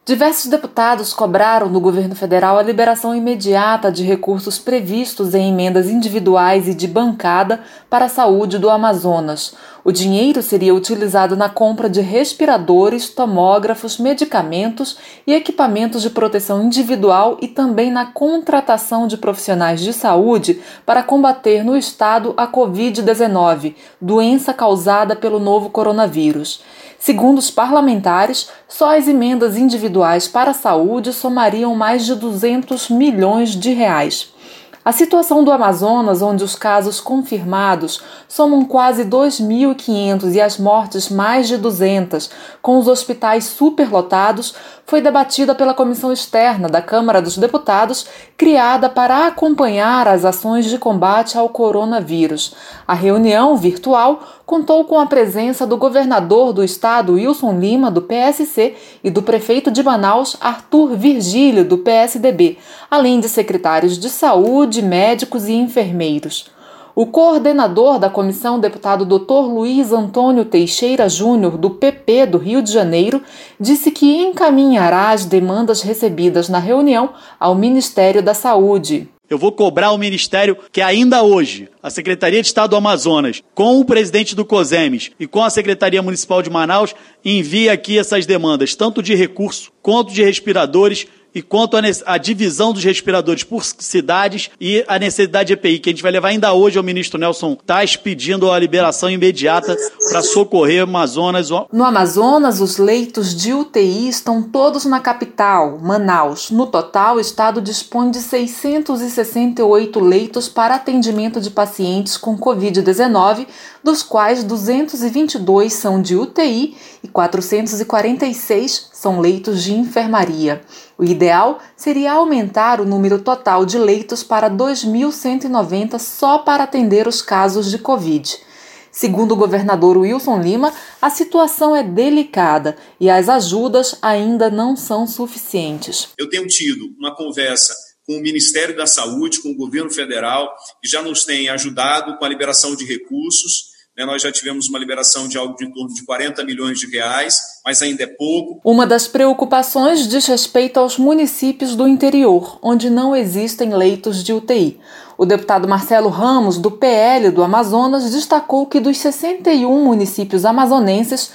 Diversos deputados cobraram do governo federal a liberação imediata de recursos previstos em emendas individuais e de bancada para a saúde do Amazonas. O dinheiro seria utilizado na compra de respiradores, tomógrafos, medicamentos e equipamentos de proteção individual e também na contratação de profissionais de saúde para combater no estado a Covid-19, doença causada pelo novo coronavírus. Segundo os parlamentares, só as emendas individuais para a saúde somariam mais de 200 milhões de reais. A situação do Amazonas, onde os casos confirmados somam quase 2.500 e as mortes mais de 200, com os hospitais superlotados, foi debatida pela Comissão Externa da Câmara dos Deputados, criada para acompanhar as ações de combate ao coronavírus. A reunião virtual contou com a presença do governador do estado, Wilson Lima, do PSC, e do prefeito de Manaus, Arthur Virgílio, do PSDB, além de secretários de saúde, médicos e enfermeiros. O coordenador da comissão, deputado Dr. Luiz Antônio Teixeira Júnior, do PP do Rio de Janeiro, disse que encaminhará as demandas recebidas na reunião ao Ministério da Saúde. Eu vou cobrar ao Ministério que ainda hoje a Secretaria de Estado do Amazonas, com o presidente do COSEMES e com a Secretaria Municipal de Manaus, envie aqui essas demandas, tanto de recurso quanto de respiradores e quanto a divisão dos respiradores por cidades e a necessidade de EPI, que a gente vai levar ainda hoje ao ministro Nelson Tais pedindo a liberação imediata para socorrer o Amazonas. No Amazonas, os leitos de UTI estão todos na capital, Manaus. No total, o estado dispõe de 668 leitos para atendimento de pacientes com Covid-19, dos quais 222 são de UTI e 446 são leitos de enfermaria. O ideal seria aumentar o número total de leitos para 2.190 só para atender os casos de Covid. Segundo o governador Wilson Lima, a situação é delicada e as ajudas ainda não são suficientes. Eu tenho tido uma conversa com o Ministério da Saúde, com o governo federal, que já nos tem ajudado com a liberação de recursos. Nós já tivemos uma liberação de algo de torno de 40 milhões de reais, mas ainda é pouco. Uma das preocupações diz respeito aos municípios do interior, onde não existem leitos de UTI. O deputado Marcelo Ramos, do PL do Amazonas, destacou que dos 61 municípios amazonenses,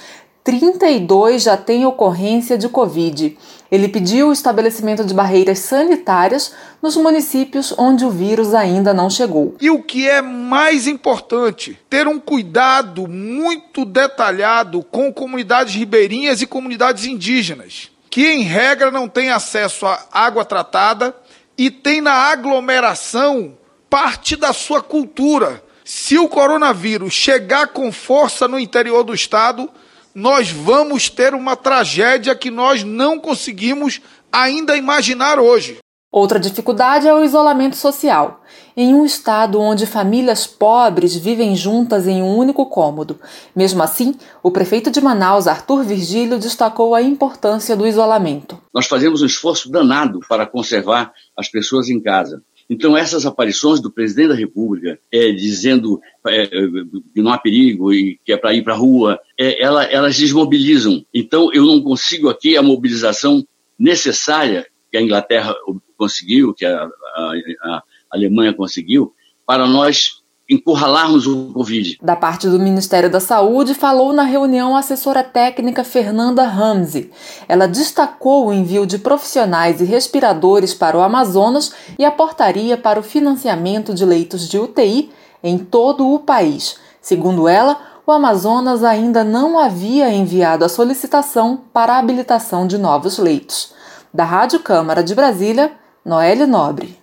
32 já têm ocorrência de Covid. Ele pediu o estabelecimento de barreiras sanitárias nos municípios onde o vírus ainda não chegou. E o que é mais importante, ter um cuidado muito detalhado com comunidades ribeirinhas e comunidades indígenas, que em regra não têm acesso à água tratada e tem na aglomeração parte da sua cultura. Se o coronavírus chegar com força no interior do estado, nós vamos ter uma tragédia que nós não conseguimos ainda imaginar hoje. Outra dificuldade é o isolamento social. Em um estado onde famílias pobres vivem juntas em um único cômodo. Mesmo assim, o prefeito de Manaus, Arthur Virgílio, destacou a importância do isolamento. Nós fazemos um esforço danado para conservar as pessoas em casa. Então, essas aparições do presidente da República, dizendo que não há perigo e que é para ir para a rua, elas desmobilizam. Então, eu não consigo aqui a mobilização necessária que a Inglaterra conseguiu, que a Alemanha conseguiu, para nós encurralarmos o Covid. Da parte do Ministério da Saúde, falou na reunião a assessora técnica Fernanda Ramsey. Ela destacou o envio de profissionais e respiradores para o Amazonas e a portaria para o financiamento de leitos de UTI em todo o país. Segundo ela, o Amazonas ainda não havia enviado a solicitação para a habilitação de novos leitos. Da Rádio Câmara de Brasília, Noelle Nobre.